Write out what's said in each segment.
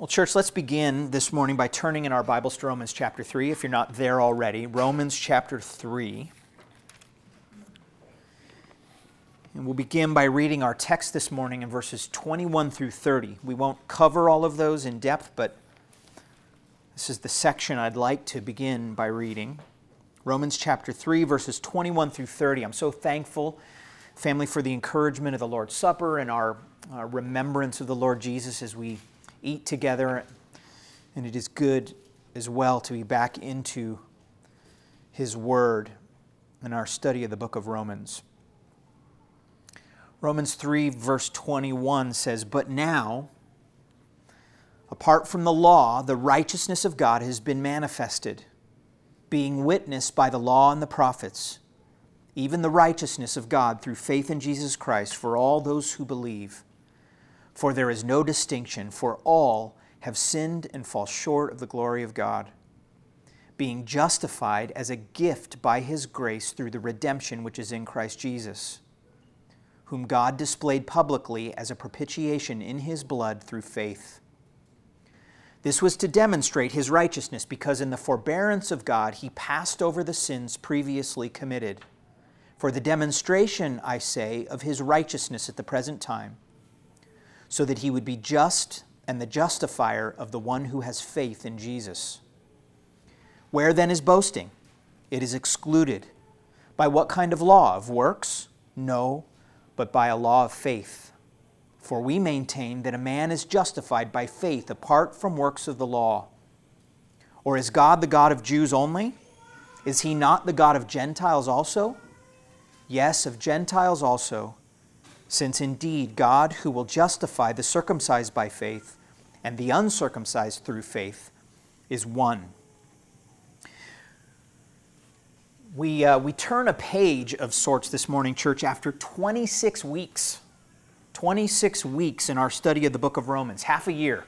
Well, church, let's begin this morning by turning in our Bibles to Romans chapter 3, if you're not there already. Romans chapter 3. And we'll begin by reading our text this morning in verses 21 through 30. We won't cover all of those in depth, but this is the section I'd like to begin by reading. Romans chapter 3, verses 21 through 30. I'm so thankful, family, for the encouragement of the Lord's Supper and our remembrance of the Lord Jesus as we eat together, and it is good as well to be back into His Word in our study of the book of Romans. Romans 3 verse 21 says, "But now, apart from the law, the righteousness of God has been manifested, being witnessed by the law and the prophets, even the righteousness of God through faith in Jesus Christ for all those who believe. For there is no distinction, for all have sinned and fall short of the glory of God, being justified as a gift by His grace through the redemption which is in Christ Jesus, whom God displayed publicly as a propitiation in His blood through faith. This was to demonstrate His righteousness, because in the forbearance of God He passed over the sins previously committed, for the demonstration, I say, of His righteousness at the present time, so that He would be just and the justifier of the one who has faith in Jesus. Where then is boasting? It is excluded. By what kind of law? Of works? No, but by a law of faith. For we maintain that a man is justified by faith apart from works of the law. Or is God the God of Jews only? Is He not the God of Gentiles also? Yes, of Gentiles also, since indeed God, who will justify the circumcised by faith and the uncircumcised through faith, is one." We turn a page of sorts this morning, church, after 26 weeks. 26 weeks in our study of the book of Romans, half a year.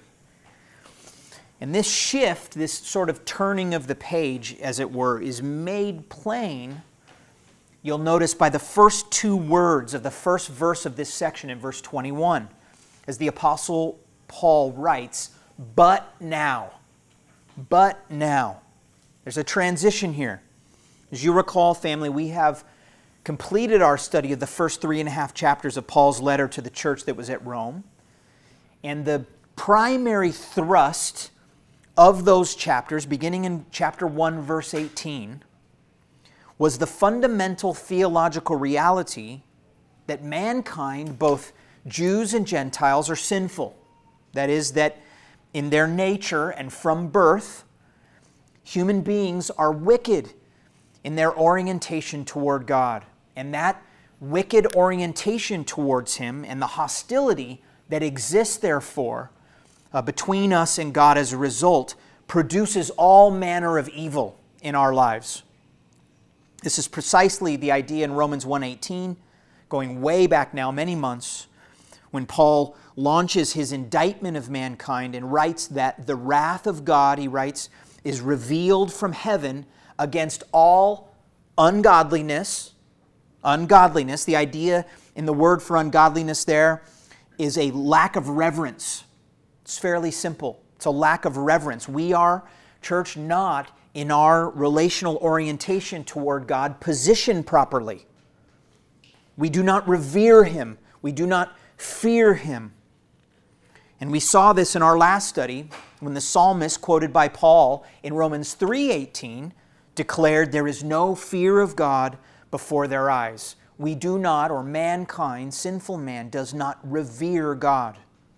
And this shift, this sort of turning of the page, as it were, is made plain, you'll notice, by the first two words of the first verse of this section in verse 21, as the Apostle Paul writes, "But now." But now. There's a transition here. As you recall, family, we have completed our study of the first 3.5 chapters of Paul's letter to the church that was at Rome. And the primary thrust of those chapters, beginning in chapter 1, verse 18, was the fundamental theological reality that mankind, both Jews and Gentiles, are sinful. That is, that in their nature and from birth, human beings are wicked in their orientation toward God. And that wicked orientation towards Him and the hostility that exists, therefore, between us and God as a result, produces all manner of evil in our lives. This is precisely the idea in Romans 1:18, going way back now, many months, when Paul launches his indictment of mankind and writes that the wrath of God, he writes, is revealed from heaven against all ungodliness. Ungodliness, the idea in the word for ungodliness there is a lack of reverence. It's fairly simple. It's a lack of reverence. We are, church, not in our relational orientation toward God positioned properly. We do not revere Him. We do not fear Him. And we saw this in our last study when the psalmist quoted by Paul in Romans 3:18 declared, "There is no fear of God before their eyes." We do not, or mankind, sinful man, does not revere God.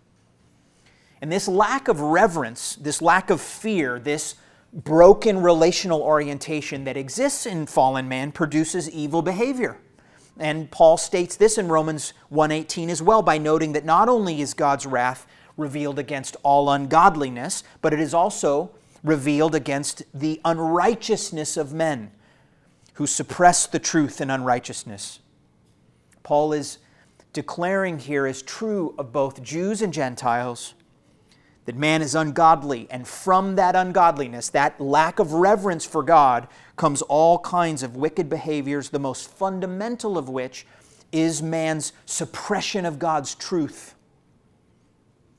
And this lack of reverence, this lack of fear, this broken relational orientation that exists in fallen man produces evil behavior. And Paul states this in Romans 1:18 as well, by noting that not only is God's wrath revealed against all ungodliness, but it is also revealed against the unrighteousness of men who suppress the truth in unrighteousness. Paul is declaring here as true of both Jews and Gentiles that man is ungodly, and from that ungodliness, that lack of reverence for God, comes all kinds of wicked behaviors, the most fundamental of which is man's suppression of God's truth.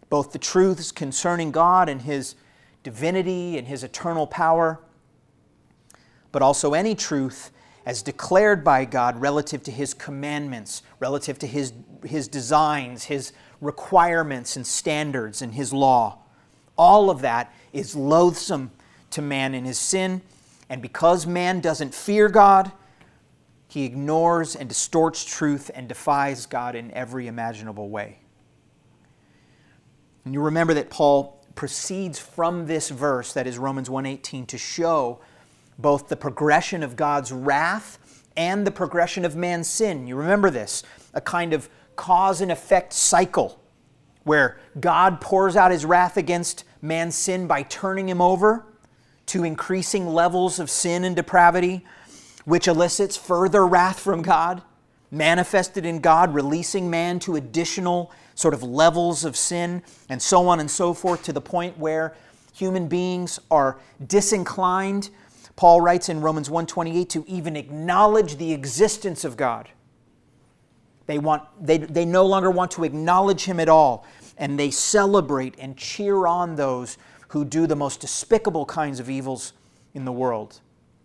both the truths concerning God and His divinity and His eternal power, but also any truth as declared by God relative to His commandments, relative to His designs, His requirements and standards, and His law. All of that is loathsome to man in his sin, and because man doesn't fear God, he ignores and distorts truth and defies God in every imaginable way. And you remember that Paul proceeds from this verse, that is Romans 1:18, to show both the progression of God's wrath and the progression of man's sin. You remember this, a kind of cause and effect cycle where God pours out His wrath against man's sin by turning him over to increasing levels of sin and depravity, which elicits further wrath from God, manifested in God, releasing man to additional sort of levels of sin, and so on and so forth, to the point where human beings are disinclined, Paul writes in Romans 1:28, to even acknowledge the existence of God. They no longer want to acknowledge Him at all, and they celebrate and cheer on those who do the most despicable kinds of evils in the world.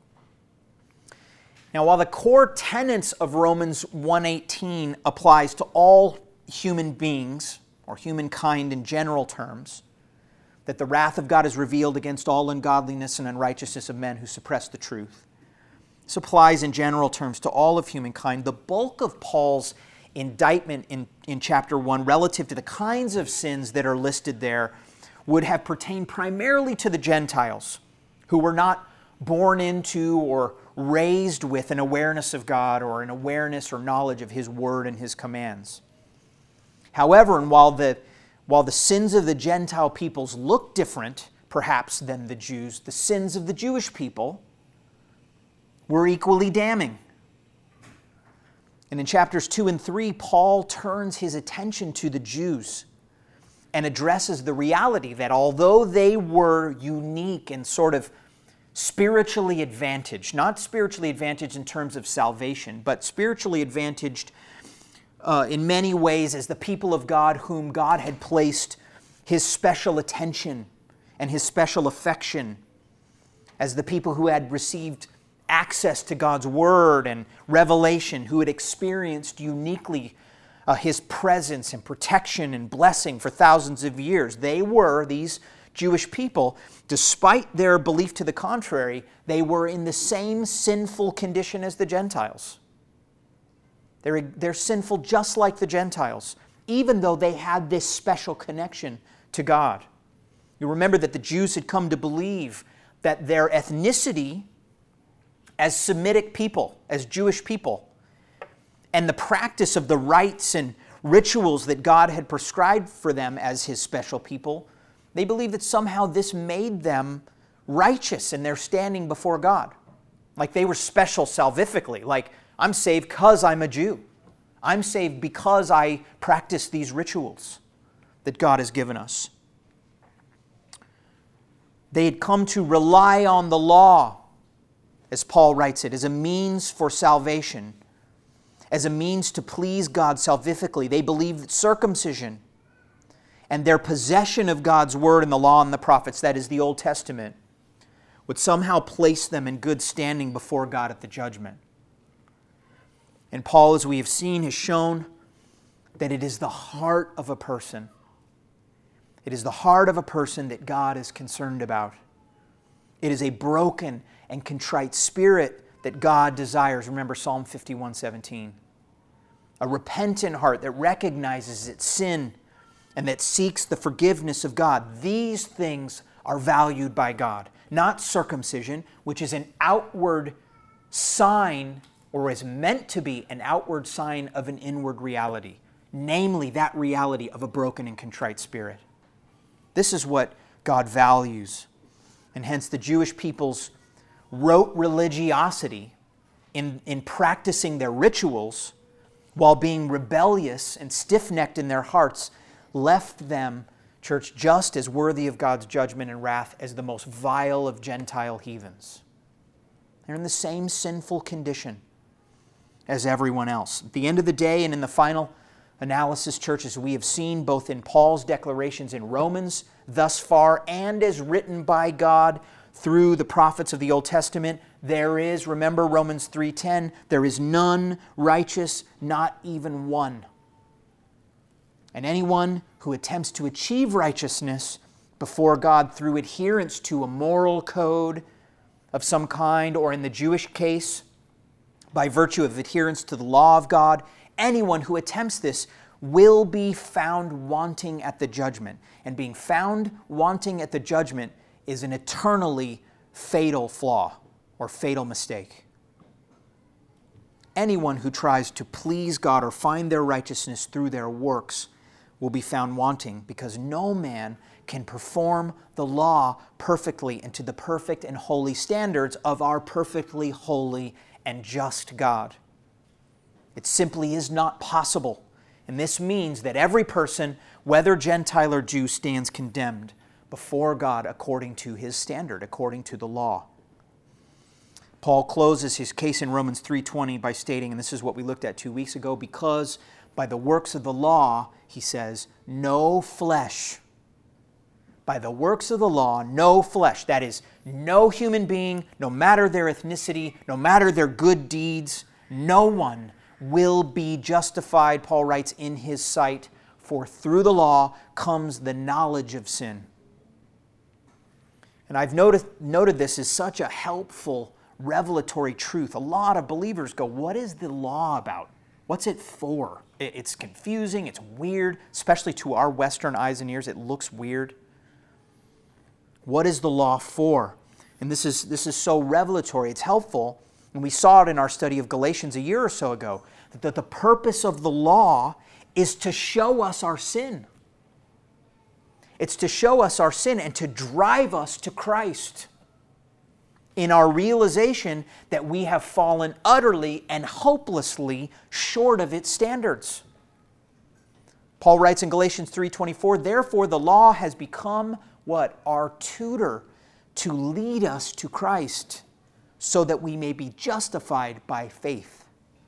Now, while the core tenets of Romans 1:18 applies to all human beings, or humankind in general terms, that the wrath of God is revealed against all ungodliness and unrighteousness of men who suppress the truth. This applies in general terms to all of humankind. The bulk of Paul's indictment in chapter 1 relative to the kinds of sins that are listed there would have pertained primarily to the Gentiles, who were not born into or raised with an awareness of God or an awareness or knowledge of His Word and His commands. However, and while the sins of the Gentile peoples look different, perhaps, than the Jews, the sins of the Jewish people were equally damning. And in chapters 2 and 3, Paul turns his attention to the Jews and addresses the reality that although they were unique and sort of spiritually advantaged, not spiritually advantaged in terms of salvation, but spiritually advantaged in many ways as the people of God whom God had placed His special attention and His special affection, as the people who had received access to God's Word and revelation, who had experienced uniquely His presence and protection and blessing for thousands of years. These Jewish people, despite their belief to the contrary, they were in the same sinful condition as the Gentiles. They're sinful just like the Gentiles, even though they had this special connection to God. You remember that the Jews had come to believe that their ethnicity as Semitic people, as Jewish people, and the practice of the rites and rituals that God had prescribed for them as His special people, they believed that somehow this made them righteous in their standing before God. Like they were special salvifically, like I'm saved because I'm a Jew. I'm saved because I practice these rituals that God has given us. They had come to rely on the law, as Paul writes it, as a means for salvation, as a means to please God salvifically. They believed that circumcision and their possession of God's Word and the law and the prophets, that is the Old Testament, would somehow place them in good standing before God at the judgment. And Paul, as we have seen, has shown that it is the heart of a person. It is the heart of a person that God is concerned about. It is a broken and contrite spirit that God desires. Remember Psalm 51:17. A repentant heart that recognizes its sin and that seeks the forgiveness of God. These things are valued by God. Not circumcision, which is an outward sign, or is meant to be an outward sign of an inward reality, namely that reality of a broken and contrite spirit. This is what God values. And hence the Jewish people's rote religiosity in practicing their rituals while being rebellious and stiff-necked in their hearts left them, church, just as worthy of God's judgment and wrath as the most vile of Gentile heathens. They're in the same sinful condition as everyone else. At the end of the day and in the final analysis, church, as we have seen both in Paul's declarations in Romans thus far and as written by God through the prophets of the Old Testament, there is, remember Romans 3:10, there is none righteous, not even one. And anyone who attempts to achieve righteousness before God through adherence to a moral code of some kind, or in the Jewish case, by virtue of adherence to the law of God, anyone who attempts this will be found wanting at the judgment. And being found wanting at the judgment is an eternally fatal flaw or fatal mistake. Anyone who tries to please God or find their righteousness through their works will be found wanting, because no man can perform the law perfectly and to the perfect and holy standards of our perfectly holy and just God. It simply is not possible. And this means that every person, whether Gentile or Jew, stands condemned before God according to His standard, according to the law. Paul closes his case in Romans 3:20 by stating, and this is what we looked at 2 weeks ago, because by the works of the law, he says, no flesh. By the works of the law, no flesh. That is, no human being, no matter their ethnicity, no matter their good deeds, no one will be justified, Paul writes, in his sight, for through the law comes the knowledge of sin. And I've noted this as such a helpful revelatory truth. A lot of believers go, what is the law about? What's it for? It's confusing, it's weird, especially to our Western eyes and ears, it looks weird. What is the law for? And this is so revelatory, it's helpful. And we saw it in our study of Galatians a year or so ago, that the purpose of the law is to show us our sin. It's to show us our sin and to drive us to Christ in our realization that we have fallen utterly and hopelessly short of its standards. Paul writes in Galatians 3:24, therefore the law has become what? Our tutor to lead us to Christ, so that we may be justified by faith.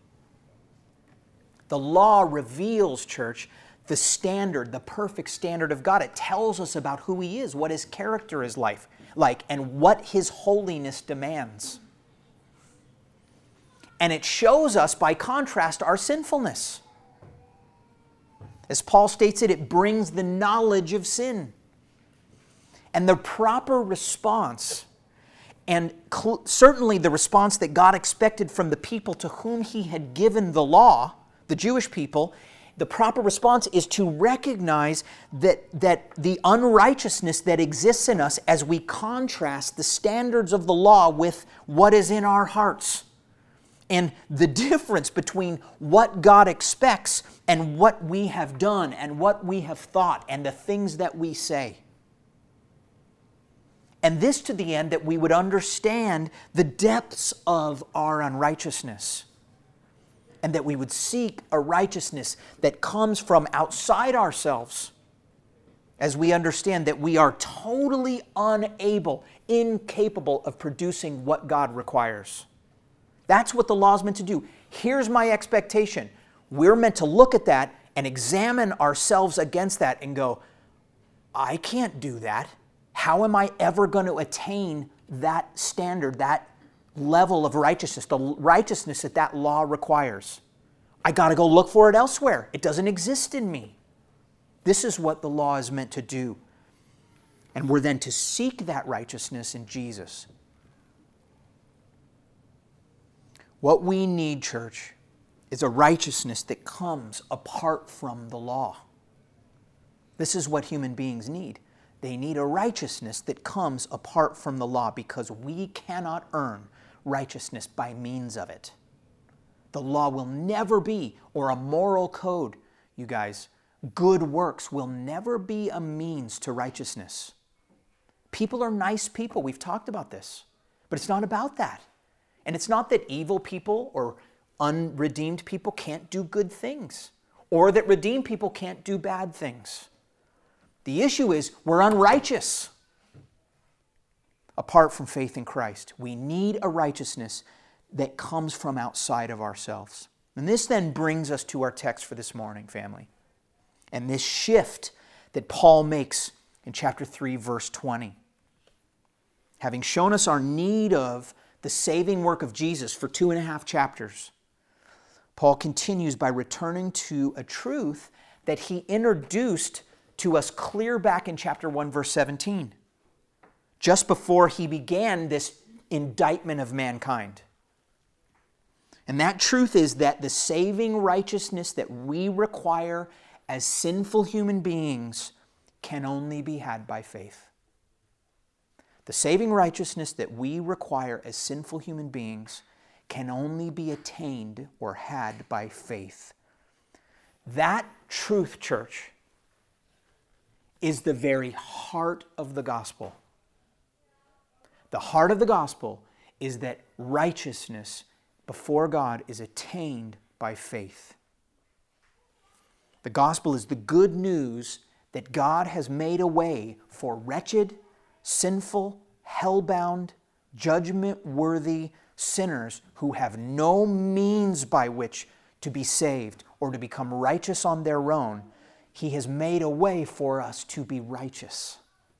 The law reveals, church, the standard, the perfect standard of God. It tells us about who He is, what His character is like, and what His holiness demands. And it shows us, by contrast, our sinfulness. As Paul states it, it brings the knowledge of sin. And the proper response, and certainly the response that God expected from the people to whom He had given the law, the Jewish people, the proper response is to recognize that the unrighteousness that exists in us as we contrast the standards of the law with what is in our hearts. And the difference between what God expects and what we have done and what we have thought and the things that we say. And this to the end that we would understand the depths of our unrighteousness. And that we would seek a righteousness that comes from outside ourselves, as we understand that we are totally unable, incapable of producing what God requires. That's what the law is meant to do. Here's my expectation. We're meant to look at that and examine ourselves against that and go, I can't do that. How am I ever going to attain that standard, that level of righteousness, the righteousness that law requires? I got to go look for it elsewhere. It doesn't exist in me. This is what the law is meant to do. And we're then to seek that righteousness in Jesus. What we need, church, is a righteousness that comes apart from the law. This is what human beings need. They need a righteousness that comes apart from the law, because we cannot earn righteousness by means of it. The law will never be, or a moral code, you guys, good works will never be a means to righteousness. People are nice people. We've talked about this. But it's not about that. And it's not that evil people or unredeemed people can't do good things, or that redeemed people can't do bad things. The issue is we're unrighteous apart from faith in Christ. We need a righteousness that comes from outside of ourselves. And this then brings us to our text for this morning, family. And this shift that Paul makes in chapter 3, verse 20. Having shown us our need of the saving work of Jesus for 2.5 chapters, Paul continues by returning to a truth that he introduced to us clear back in chapter 1, verse 17, just before he began this indictment of mankind. And that truth is that the saving righteousness that we require as sinful human beings can only be had by faith. The saving righteousness that we require as sinful human beings can only be attained or had by faith. That truth, church, is the very heart of the gospel. The heart of the gospel is that righteousness before God is attained by faith. The gospel is the good news that God has made a way for wretched, sinful, hell-bound, judgment-worthy sinners who have no means by which to be saved or to become righteous on their own. He has made a way for us to be righteous.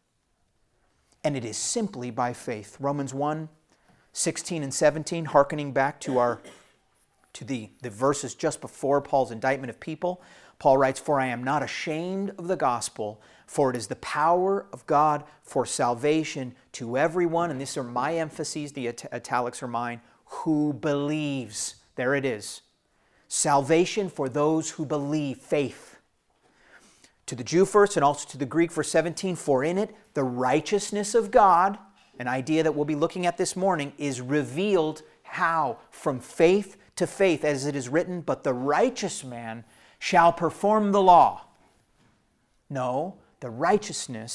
And it is simply by faith. Romans 1, 16 and 17, hearkening back to the verses just before Paul's indictment of people, Paul writes, "For I am not ashamed of the gospel, for it is the power of God for salvation to everyone," and these are my emphases, the italics are mine, "who believes." There it is. Salvation for those who believe, faith. To the Jew first and also to the Greek, verse 17, "For in it the righteousness of God," an idea that we'll be looking at this morning, "is revealed." How? From faith to faith, as it is written, "But the righteous man shall perform the law." No, the righteous man,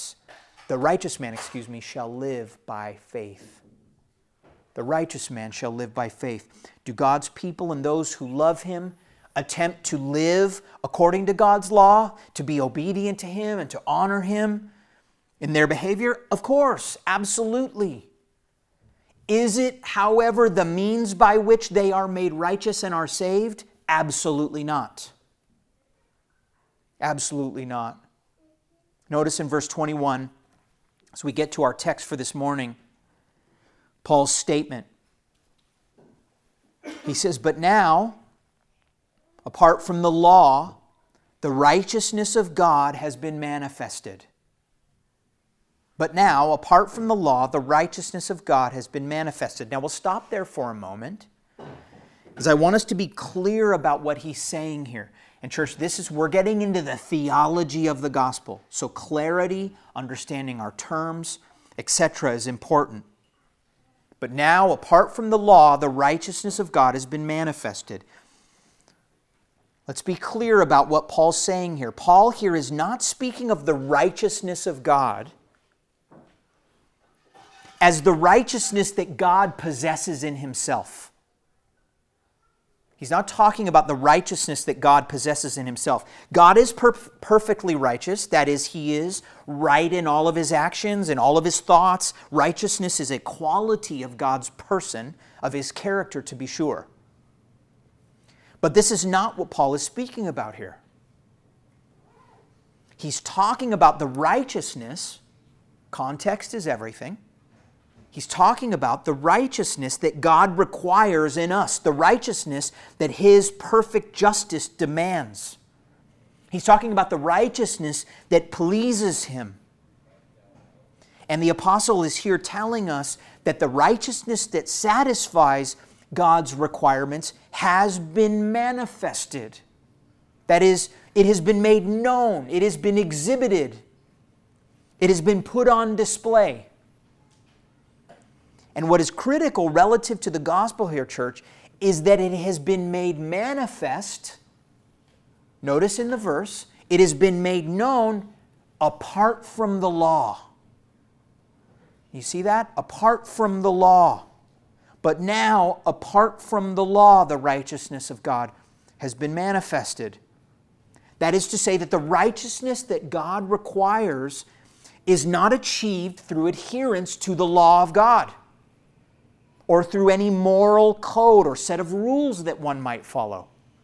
shall live by faith. The righteous man shall live by faith. Do God's people and those who love Him attempt to live according to God's law, to be obedient to Him and to honor Him in their behavior? Of course, absolutely. Is it, however, the means by which they are made righteous and are saved? Absolutely not. Absolutely not. Notice in verse 21, as we get to our text for this morning, Paul's statement. He says, "But now, apart from the law, the righteousness of God has been manifested." But now, apart from the law, the righteousness of God has been manifested. Now we'll stop there for a moment, because I want us to be clear about what he's saying here. And church, we're getting into the theology of the gospel. So clarity, understanding our terms, etc. is important. But now, apart from the law, the righteousness of God has been manifested. Let's be clear about what Paul's saying here. Paul here is not speaking of the righteousness of God as the righteousness that God possesses in Himself. He's not talking about the righteousness that God possesses in Himself. God is perfectly righteous. That is, He is right in all of His actions and all of His thoughts. Righteousness is a quality of God's person, of His character, to be sure. But this is not what Paul is speaking about here. He's talking about the righteousness. Context is everything. He's talking about the righteousness that God requires in us, the righteousness that His perfect justice demands. He's talking about the righteousness that pleases Him. And the apostle is here telling us that the righteousness that satisfies God's requirements has been manifested. That is, it has been made known. It has been exhibited. It has been put on display. And what is critical relative to the gospel here, church, is that it has been made manifest. Notice in the verse, it has been made known apart from the law. You see that? Apart from the law. But now, apart from the law, the righteousness of God has been manifested. That is to say that the righteousness that God requires is not achieved through adherence to the law of God, or through any moral code or set of rules that one might follow.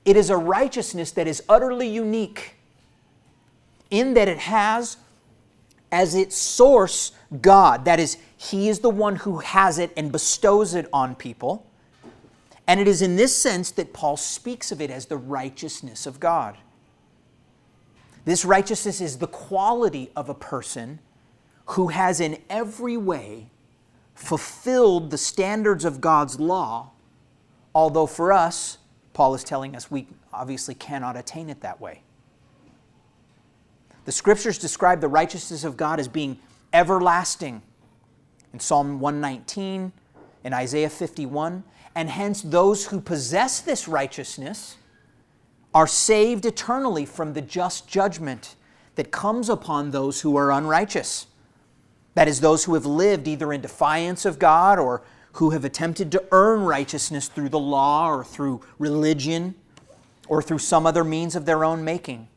It is a righteousness that is utterly unique in that it has as its source God. That is, He is the one who has it and bestows it on people. And it is in this sense that Paul speaks of it as the righteousness of God. This righteousness is the quality of a person who has in every way fulfilled the standards of God's law, although for us, Paul is telling us we obviously cannot attain it that way. The Scriptures describe the righteousness of God as being everlasting in Psalm 119, in Isaiah 51, and hence those who possess this righteousness are saved eternally from the just judgment that comes upon those who are unrighteous. That is, those who have lived either in defiance of God or who have attempted to earn righteousness through the law or through religion or through some other means of their own making.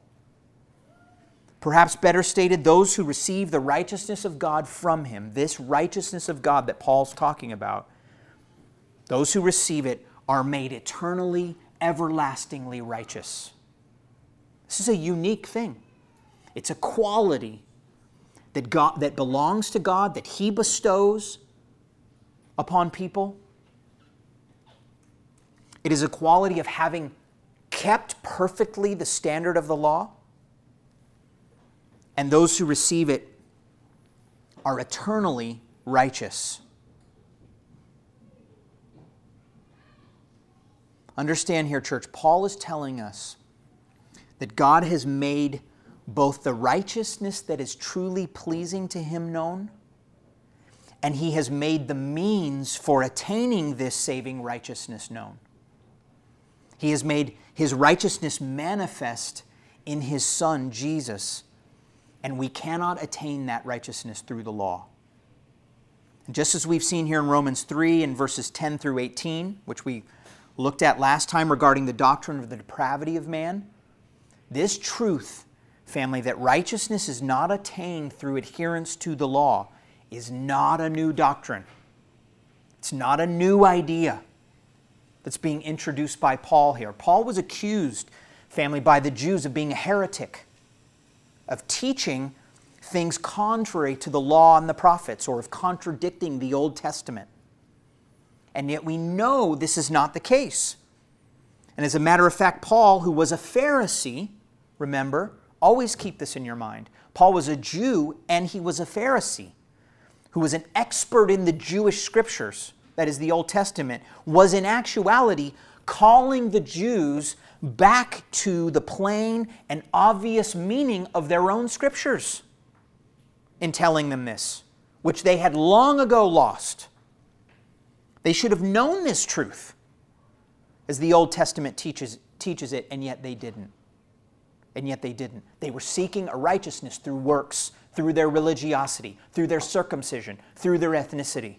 Perhaps better stated, those who receive the righteousness of God from Him, this righteousness of God that Paul's talking about, those who receive it are made eternally, everlastingly righteous. This is a unique thing. It's a quality that belongs to God, that He bestows upon people. It is a quality of having kept perfectly the standard of the law. And those who receive it are eternally righteous. Understand here, church, Paul is telling us that God has made both the righteousness that is truly pleasing to Him known, and He has made the means for attaining this saving righteousness known. He has made His righteousness manifest in His Son, Jesus, and we cannot attain that righteousness through the law. And just as we've seen here in Romans 3 in verses 10 through 18, which we looked at last time regarding the doctrine of the depravity of man, this truth, family, that righteousness is not attained through adherence to the law is not a new doctrine. It's not a new idea that's being introduced by Paul here. Paul was accused, family, by the Jews of being a heretic, of teaching things contrary to the law and the prophets, or of contradicting the Old Testament. And yet we know this is not the case. And as a matter of fact, Paul, who was a Pharisee, remember, always keep this in your mind. Paul was a Jew and he was a Pharisee, who was an expert in the Jewish Scriptures, that is the Old Testament, was in actuality calling the Jews back to the plain and obvious meaning of their own Scriptures in telling them this, which they had long ago lost. They should have known this truth as the Old Testament teaches it, and yet they didn't. And yet they didn't. They were seeking a righteousness through works, through their religiosity, through their circumcision, through their ethnicity.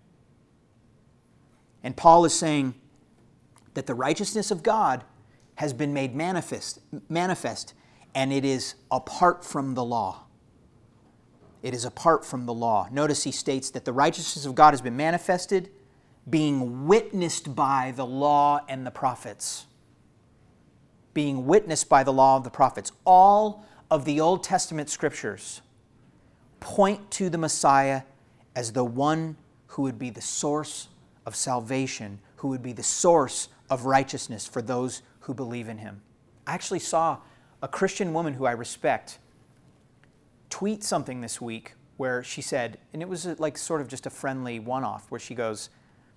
And Paul is saying that the righteousness of God has been made manifest, and it is apart from the law. It is apart from the law. Notice he states that the righteousness of God has been manifested, being witnessed by the law and the prophets. Being witnessed by the law of the prophets. All of the Old Testament Scriptures point to the Messiah as the one who would be the source of salvation, who would be the source of righteousness for those who believe in Him. I actually saw a Christian woman who I respect tweet something this week where she said, and it was like sort of just a friendly one-off, where she goes,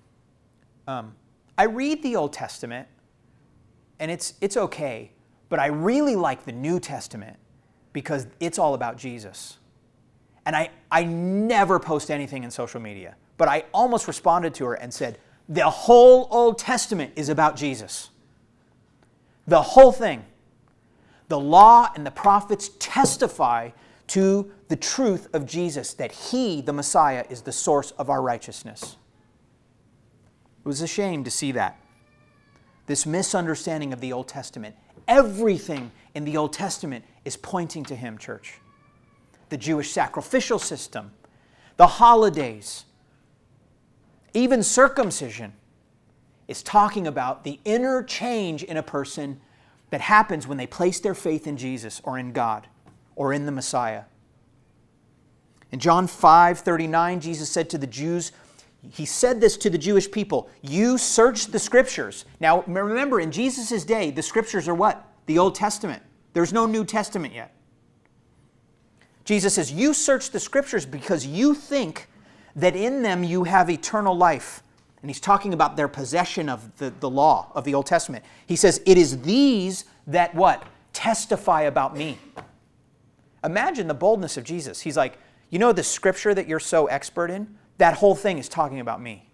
I read the Old Testament and it's okay, but I really like the New Testament because it's all about Jesus. And I never post anything in social media, but I almost responded to her and said, the whole Old Testament is about Jesus. The whole thing. The law and the prophets testify to the truth of Jesus, that He, the Messiah, is the source of our righteousness. It was a shame to see that. This misunderstanding of the Old Testament. Everything in the Old Testament is pointing to Him, church. The Jewish sacrificial system, the holidays, even circumcision. is talking about the inner change in a person that happens when they place their faith in Jesus or in God or in the Messiah. In John 5:39, Jesus said to the Jews, He said this to the Jewish people, you search the Scriptures. Now remember, in Jesus' day, the Scriptures are what? The Old Testament. There's no New Testament yet. Jesus says, you search the Scriptures because you think that in them you have eternal life. And he's talking about their possession of the law of the Old Testament. He says, it is these that what? Testify about me. Imagine the boldness of Jesus. He's like, you know the Scripture that you're so expert in? That whole thing is talking about me.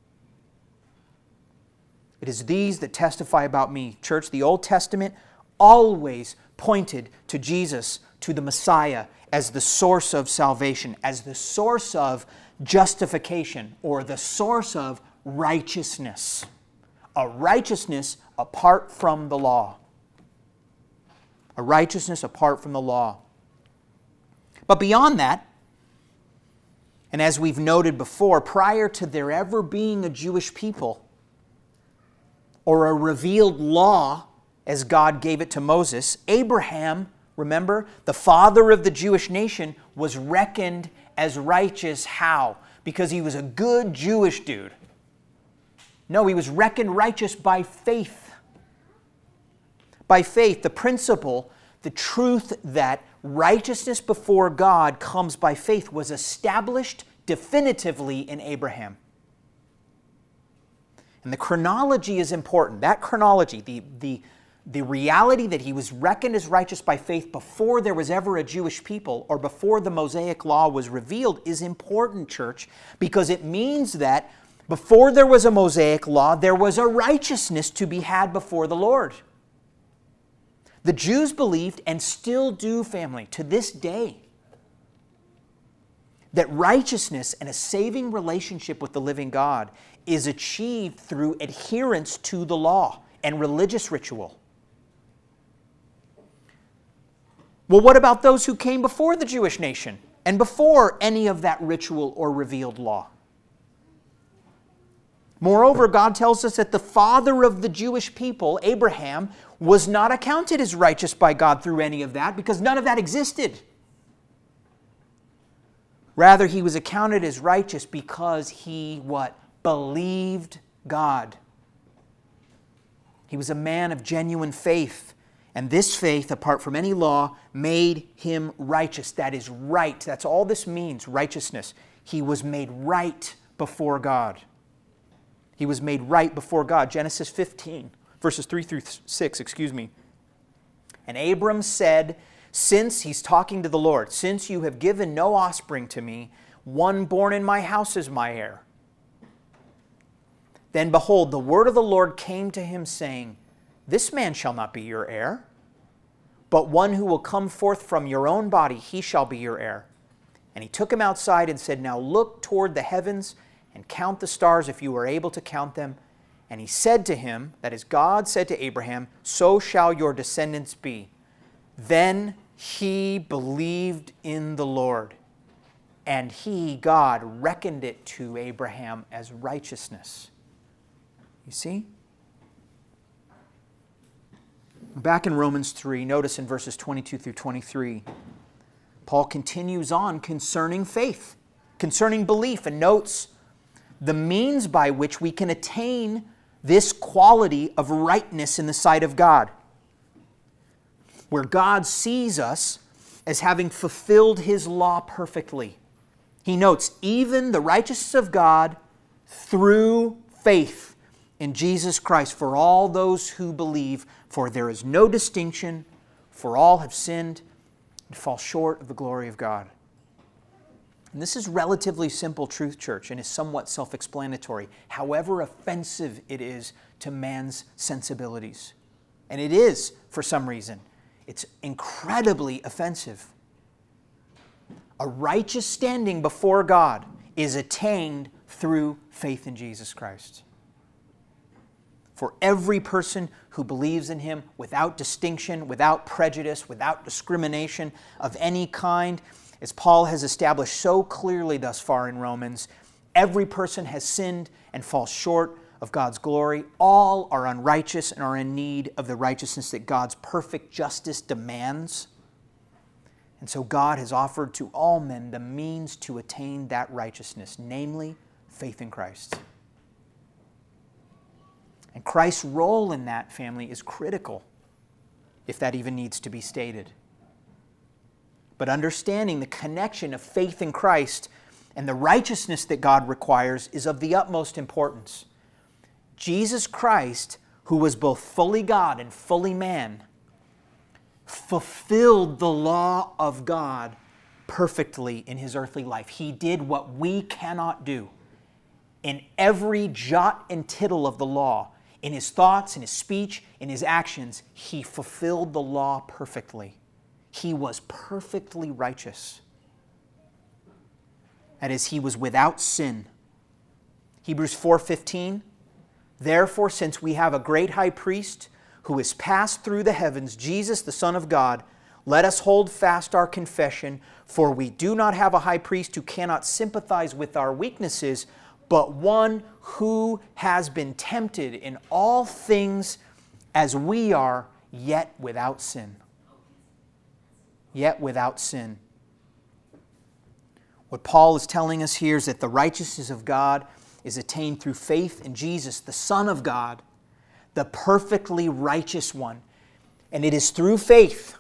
It is these that testify about me. Church, the Old Testament always pointed to Jesus, to the Messiah, as the source of salvation, as the source of justification, or the source of righteousness. A righteousness apart from the law. A righteousness apart from the law. But beyond that, and as we've noted before, prior to there ever being a Jewish people or a revealed law as God gave it to Moses, Abraham, remember, the father of the Jewish nation, was reckoned as righteous. How? Because he was a good Jewish dude. No, he was reckoned righteous by faith. By faith, the principle, the truth that righteousness before God comes by faith was established definitively in Abraham. And the chronology is important. That chronology, the reality that he was reckoned as righteous by faith before there was ever a Jewish people or before the Mosaic law was revealed is important, church, because it means that before there was a Mosaic law, there was a righteousness to be had before the Lord. The Jews believed, and still do, family, to this day, that righteousness and a saving relationship with the living God is achieved through adherence to the law and religious ritual. Well, what about those who came before the Jewish nation and before any of that ritual or revealed law? Moreover, God tells us that the father of the Jewish people, Abraham, was not accounted as righteous by God through any of that because none of that existed. Rather, he was accounted as righteous because he, what? Believed God. He was a man of genuine faith. And this faith, apart from any law, made him righteous. That is right. That's all this means, righteousness. He was made right before God. He was made right before God. Genesis 15, verses 3 through 6, And Abram said, since, he's talking to the Lord, since you have given no offspring to me, one born in my house is my heir. Then behold, the word of the Lord came to him, saying, this man shall not be your heir, but one who will come forth from your own body, he shall be your heir. And he took him outside and said, now look toward the heavens and count the stars if you are able to count them. And he said to him, that is, God said to Abraham, so shall your descendants be. Then he believed in the Lord, and he, God, reckoned it to Abraham as righteousness. You see? Back in Romans 3, notice in verses 22 through 23, Paul continues on concerning faith, concerning belief, and notes the means by which we can attain this quality of rightness in the sight of God, where God sees us as having fulfilled His law perfectly. He notes, even the righteousness of God through faith in Jesus Christ for all those who believe, for there is no distinction, for all have sinned and fall short of the glory of God. And this is relatively simple truth, church, and is somewhat self-explanatory, however offensive it is to man's sensibilities. And it is, for some reason. It's incredibly offensive. A righteous standing before God is attained through faith in Jesus Christ. For every person who believes in Him without distinction, without prejudice, without discrimination of any kind, as Paul has established so clearly thus far in Romans, every person has sinned and falls short of God's glory. All are unrighteous and are in need of the righteousness that God's perfect justice demands. And so God has offered to all men the means to attain that righteousness, namely faith in Christ. And Christ's role in that, family, is critical, if that even needs to be stated. But understanding the connection of faith in Christ and the righteousness that God requires is of the utmost importance. Jesus Christ, who was both fully God and fully man, fulfilled the law of God perfectly in his earthly life. He did what we cannot do. In every jot and tittle of the law, in his thoughts, in his speech, in his actions, he fulfilled the law perfectly. He was perfectly righteous. That is, he was without sin. Hebrews 4:15, therefore, since we have a great high priest who has passed through the heavens, Jesus, the Son of God, let us hold fast our confession, for we do not have a high priest who cannot sympathize with our weaknesses, but one who has been tempted in all things as we are, yet without sin. Yet without sin. What Paul is telling us here is that the righteousness of God is attained through faith in Jesus, the Son of God, the perfectly righteous one. And it is through faith,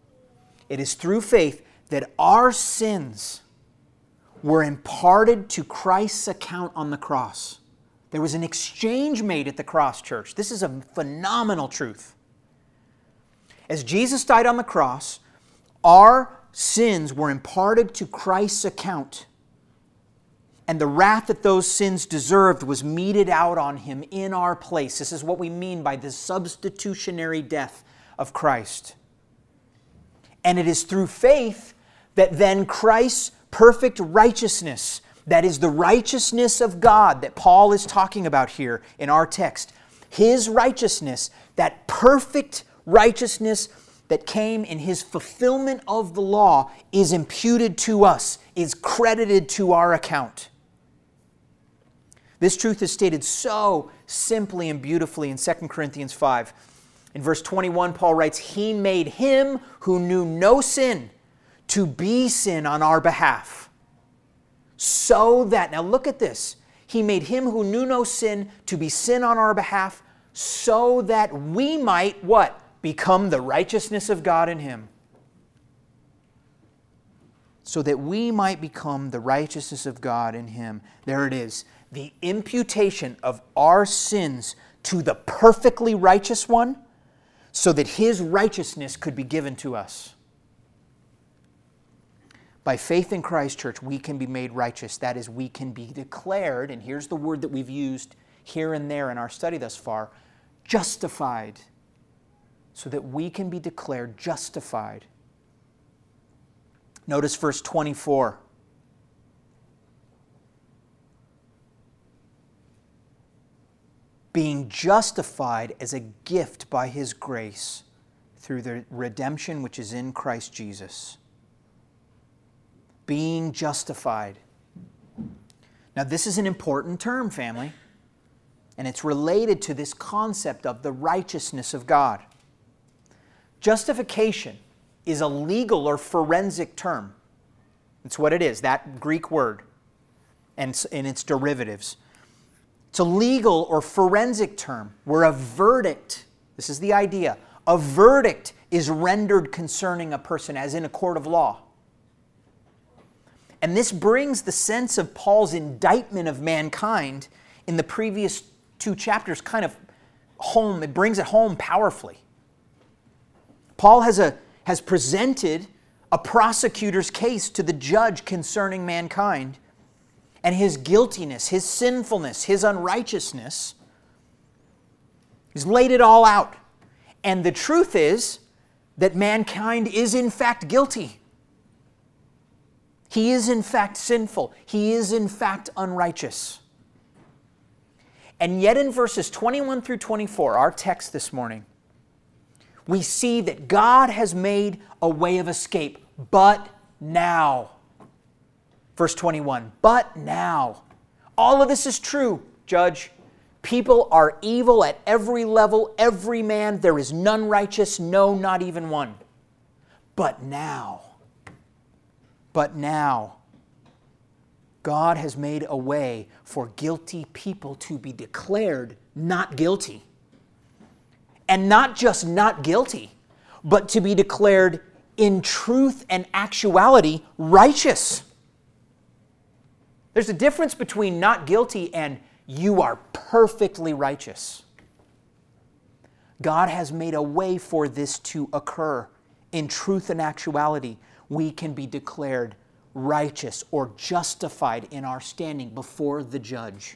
that our sins were imparted to Christ's account on the cross. There was an exchange made at the cross, church. This is a phenomenal truth. As Jesus died on the cross, our sins were imparted to Christ's account, and the wrath that those sins deserved was meted out on him in our place. This is what we mean by the substitutionary death of Christ. And it is through faith that then Christ's perfect righteousness, that is the righteousness of God that Paul is talking about here in our text, his righteousness, that perfect righteousness that came in his fulfillment of the law, is imputed to us, is credited to our account. This truth is stated so simply and beautifully in 2 Corinthians 5. In verse 21, Paul writes, he made him who knew no sin to be sin on our behalf. So that, now look at this, he made him who knew no sin to be sin on our behalf, so that we might, what? Become the righteousness of God in him. So that we might become the righteousness of God in him. There it is. The imputation of our sins to the perfectly righteous one, so that his righteousness could be given to us. By faith in Christ, church, we can be made righteous. That is, we can be declared, and here's the word that we've used here and there in our study thus far, justified. So that we can be declared justified. Notice verse 24. Being justified as a gift by his grace through the redemption which is in Christ Jesus. Being justified. Now this is an important term, family, and it's related to this concept of the righteousness of God. Justification is a legal or forensic term. It's what it is, that Greek word and its derivatives. It's a legal or forensic term where a verdict, this is the idea, a verdict is rendered concerning a person, as in a court of law. And this brings the sense of Paul's indictment of mankind in the previous 2 chapters kind of home. It brings it home powerfully. Paul has presented a prosecutor's case to the judge concerning mankind and his guiltiness, his sinfulness, his unrighteousness. He's laid it all out. And the truth is that mankind is in fact guilty. He is in fact sinful. He is in fact unrighteous. And yet in verses 21 through 24, our text this morning, we see that God has made a way of escape, but now. Verse 21, but now. All of this is true, Judge. People are evil at every level, every man. There is none righteous, no, not even one. But now, God has made a way for guilty people to be declared not guilty. And not just not guilty, but to be declared in truth and actuality righteous. There's a difference between not guilty and you are perfectly righteous. God has made a way for this to occur. In truth and actuality, we can be declared righteous or justified in our standing before the judge.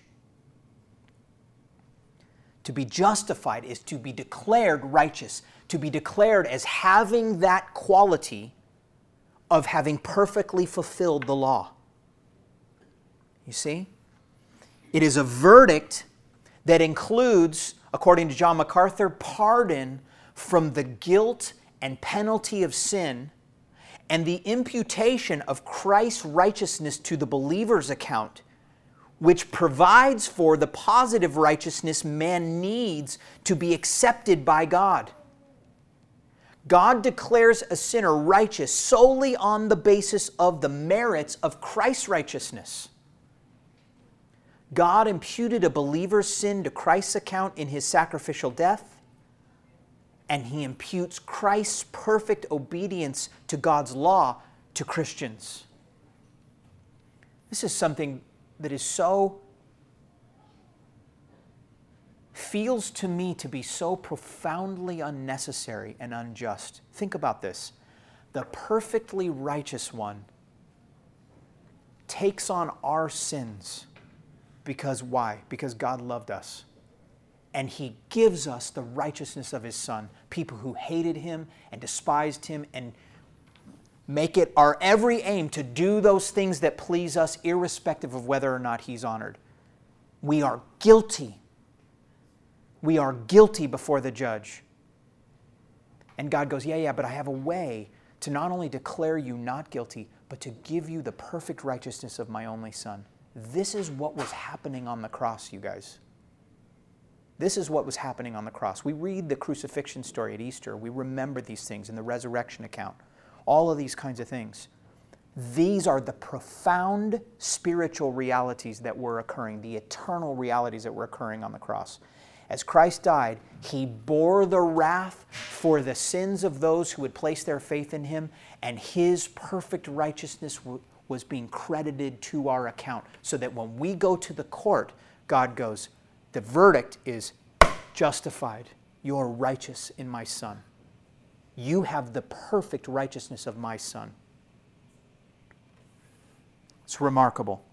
To be justified is to be declared righteous, to be declared as having that quality of having perfectly fulfilled the law. You see? It is a verdict that includes, according to John MacArthur, pardon from the guilt and penalty of sin and the imputation of Christ's righteousness to the believer's account, which provides for the positive righteousness man needs to be accepted by God. God declares a sinner righteous solely on the basis of the merits of Christ's righteousness. God imputed a believer's sin to Christ's account in His sacrificial death, and He imputes Christ's perfect obedience to God's law to Christians. This is something that is feels to me to be so profoundly unnecessary and unjust. Think about this. The perfectly righteous one takes on our sins. Because why? Because God loved us. And He gives us the righteousness of His Son. People who hated Him and despised Him and make it our every aim to do those things that please us irrespective of whether or not He's honored. We are guilty. We are guilty before the judge. And God goes, yeah, but I have a way to not only declare you not guilty, but to give you the perfect righteousness of my only Son. This is what was happening on the cross, you guys. This is what was happening on the cross. We read the crucifixion story at Easter. We remember these things in the resurrection account. All of these kinds of things. These are the profound spiritual realities that were occurring, the eternal realities that were occurring on the cross. As Christ died, He bore the wrath for the sins of those who would place their faith in Him, and His perfect righteousness was being credited to our account, so that when we go to the court, God goes, the verdict is justified. You're righteous in my Son. You have the perfect righteousness of my Son. It's remarkable.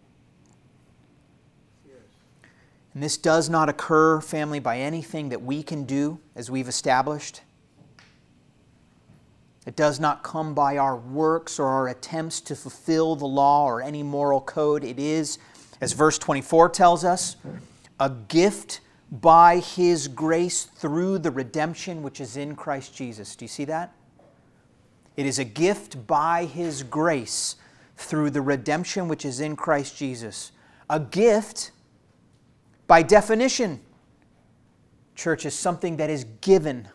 And this does not occur, family, by anything that we can do, as we've established. It does not come by our works or our attempts to fulfill the law or any moral code. It is, as verse 24 tells us, a gift by His grace through the redemption which is in Christ Jesus. Do you see that? It is a gift by His grace through the redemption which is in Christ Jesus. A gift, by definition, church, is something that is given.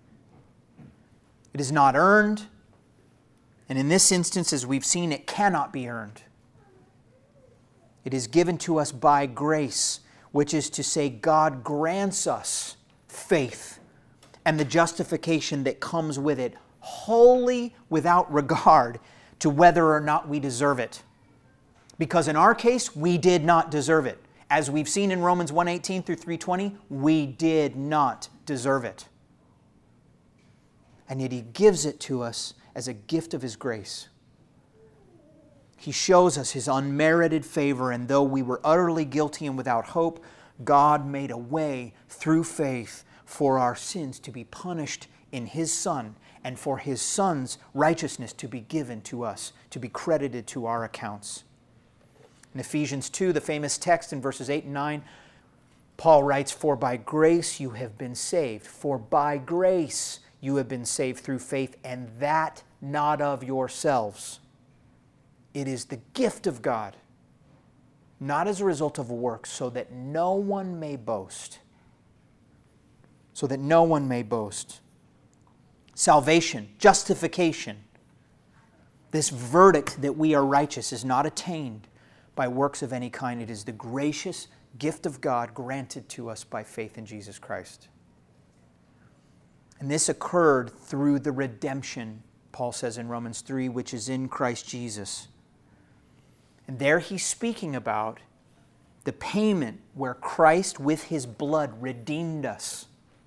It is not earned. And in this instance, as we've seen, it cannot be earned. It is given to us by grace, which is to say God grants us faith and the justification that comes with it, wholly without regard to whether or not we deserve it. Because in our case, we did not deserve it. As we've seen in Romans 1:18 through 3:20, we did not deserve it. And yet He gives it to us as a gift of His grace. He shows us His unmerited favor, and though we were utterly guilty and without hope, God made a way through faith for our sins to be punished in His Son, and for His Son's righteousness to be given to us, to be credited to our accounts. In Ephesians 2, the famous text in verses 8 and 9, Paul writes, "For by grace you have been saved. For by grace you have been saved through faith, and that not of yourselves. It is the gift of God, not as a result of works, so that no one may boast. So that no one may boast. Salvation, justification, this verdict that we are righteous is not attained by works of any kind. It is the gracious gift of God granted to us by faith in Jesus Christ. And this occurred through the redemption, Paul says in Romans 3, which is in Christ Jesus. And there he's speaking about the payment where Christ with his blood redeemed us.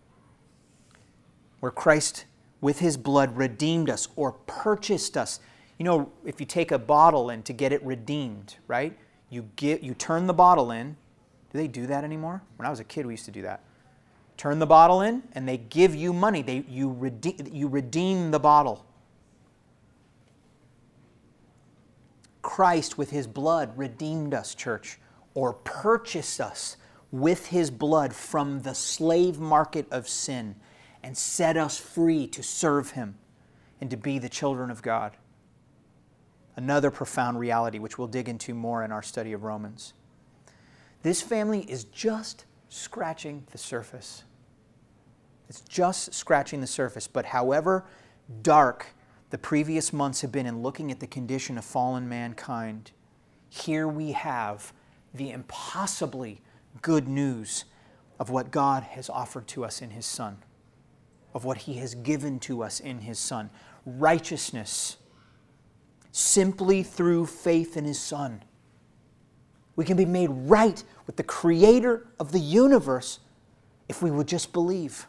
Where Christ with his blood redeemed us or purchased us. You know, if you take a bottle in to get it redeemed, right? You turn the bottle in. Do they do that anymore? When I was a kid, we used to do that. Turn the bottle in, and they give you money. You redeem the bottle. Christ, with his blood, redeemed us, church, or purchased us with his blood from the slave market of sin and set us free to serve him and to be the children of God. Another profound reality, which we'll dig into more in our study of Romans. This family is just scratching the surface. It's just scratching the surface. But however dark the previous months have been in looking at the condition of fallen mankind, here we have the impossibly good news of what God has offered to us in his Son, of what he has given to us in his Son. Righteousness, simply through faith in his Son. We can be made right with the Creator of the universe if we would just believe.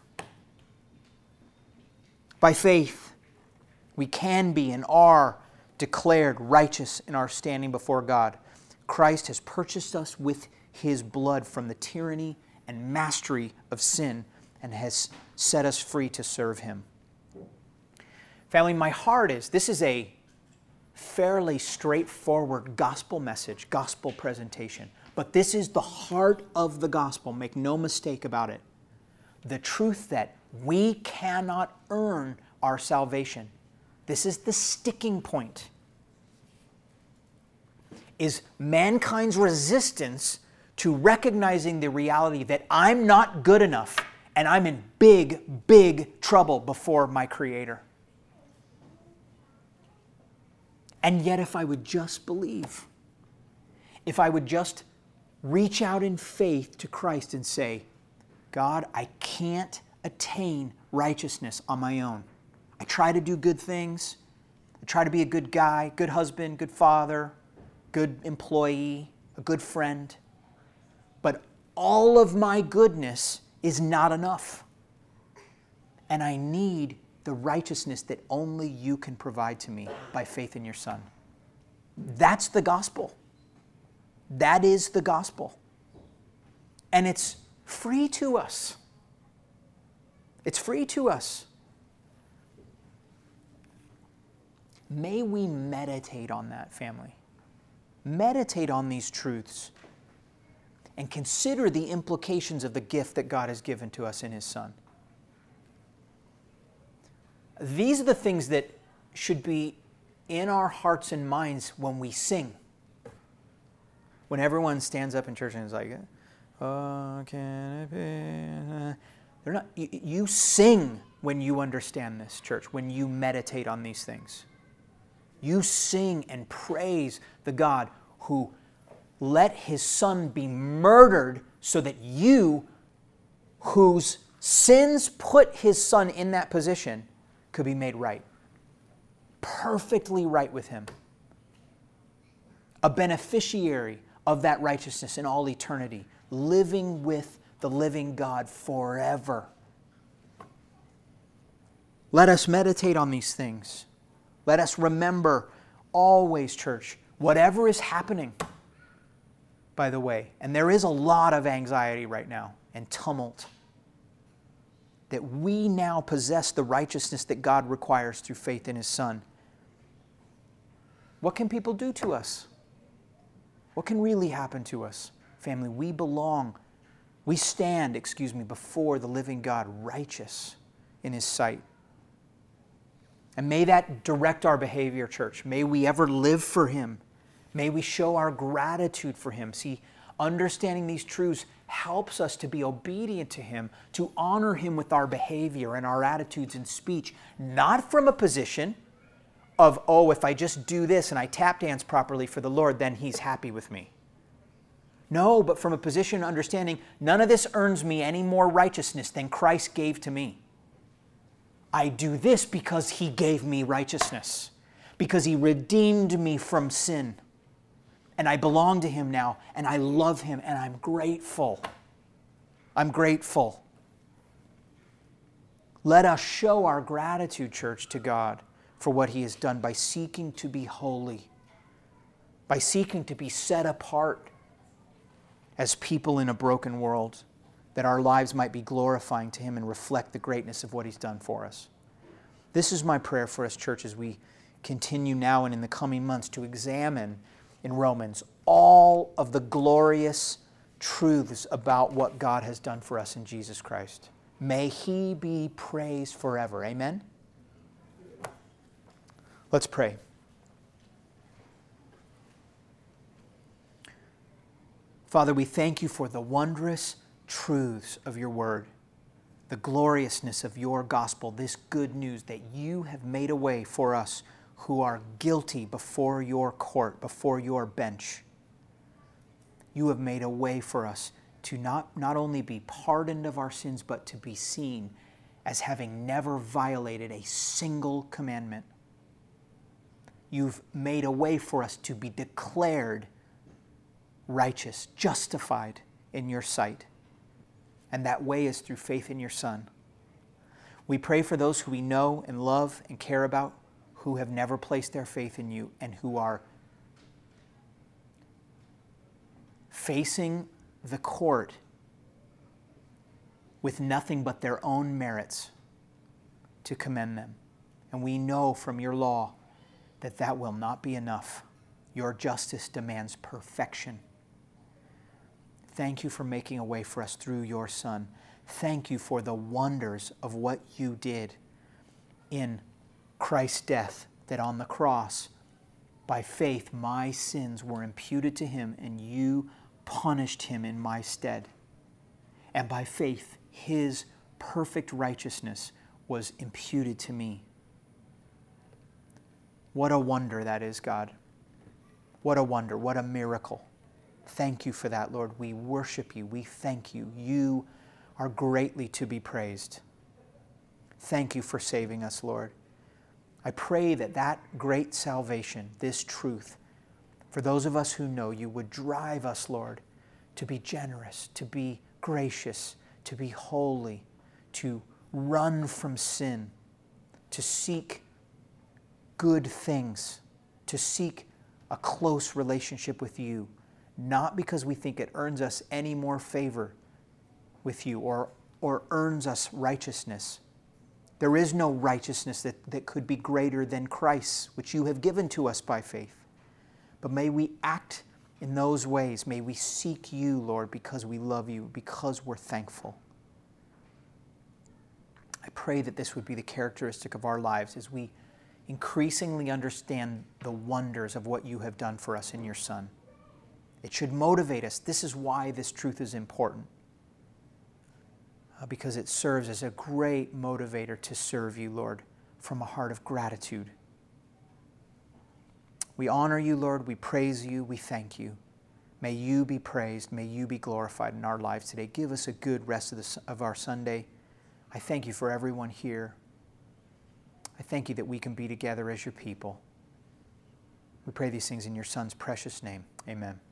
By faith, we can be and are declared righteous in our standing before God. Christ has purchased us with his blood from the tyranny and mastery of sin and has set us free to serve him. Family, my heart is, this is a fairly straightforward gospel message, gospel presentation. But this is the heart of the gospel. Make no mistake about it. The truth that we cannot earn our salvation. This is the sticking point. Is mankind's resistance to recognizing the reality that I'm not good enough and I'm in big, big trouble before my Creator. And yet if I would just believe, if I would just reach out in faith to Christ and say, God, I can't attain righteousness on my own. I try to do good things. I try to be a good guy, good husband, good father, good employee, a good friend. But all of my goodness is not enough. And I need the righteousness that only you can provide to me by faith in your Son. That's the gospel. That is the gospel. And it's free to us. It's free to us. May we meditate on that, family. Meditate on these truths and consider the implications of the gift that God has given to us in his Son. These are the things that should be in our hearts and minds when we sing. When everyone stands up in church and is like, oh, can it be? They're not. You sing when you understand this, church, when you meditate on these things. You sing and praise the God who let his Son be murdered so that you, whose sins put his Son in that position, could be made right. Perfectly right with him. A beneficiary of that righteousness in all eternity, living with the living God forever. Let us meditate on these things. Let us remember always, church, whatever is happening, by the way, and there is a lot of anxiety right now and tumult, that we now possess the righteousness that God requires through faith in his Son. What can people do to us? What can really happen to us? Family, we stand, before the living God, righteous in his sight. And may that direct our behavior, church. May we ever live for him. May we show our gratitude for him. See, understanding these truths helps us to be obedient to him, to honor him with our behavior and our attitudes and speech, not from a position of, oh, if I just do this and I tap dance properly for the Lord, then he's happy with me. No, but from a position of understanding, none of this earns me any more righteousness than Christ gave to me. I do this because he gave me righteousness, because he redeemed me from sin. And I belong to him now, and I love him, and I'm grateful. I'm grateful. Let us show our gratitude, church, to God for what he has done by seeking to be holy, by seeking to be set apart as people in a broken world, that our lives might be glorifying to him and reflect the greatness of what he's done for us. This is my prayer for us, church, as we continue now and in the coming months to examine in Romans all of the glorious truths about what God has done for us in Jesus Christ. May he be praised forever. Amen? Let's pray. Father, we thank you for the wondrous truths of your word, the gloriousness of your gospel, this good news that you have made a way for us who are guilty before your court, before your bench. You have made a way for us to not only be pardoned of our sins, but to be seen as having never violated a single commandment. You've made a way for us to be declared righteous, justified in your sight. And that way is through faith in your Son. We pray for those who we know and love and care about, who have never placed their faith in you and who are facing the court with nothing but their own merits to commend them. And we know from your law that that will not be enough. Your justice demands perfection. Thank you for making a way for us through your Son. Thank you for the wonders of what you did in Christ's death, that on the cross, by faith, my sins were imputed to him and you punished him in my stead. And by faith, his perfect righteousness was imputed to me. What a wonder that is, God. What a wonder, what a miracle. Thank you for that, Lord. We worship you. We thank you. You are greatly to be praised. Thank you for saving us, Lord. I pray that that great salvation, this truth, for those of us who know you, would drive us, Lord, to be generous, to be gracious, to be holy, to run from sin, to seek good things, to seek a close relationship with you, not because we think it earns us any more favor with you or earns us righteousness. There is no righteousness that could be greater than Christ's, which you have given to us by faith. But may we act in those ways. May we seek you, Lord, because we love you, because we're thankful. I pray that this would be the characteristic of our lives as we increasingly understand the wonders of what you have done for us in your Son. It should motivate us. This is why this truth is important. Because it serves as a great motivator to serve you, Lord, from a heart of gratitude. We honor you, Lord. We praise you. We thank you. May you be praised. May you be glorified in our lives today. Give us a good rest of our Sunday. I thank you for everyone here. I thank you that we can be together as your people. We pray these things in your Son's precious name. Amen.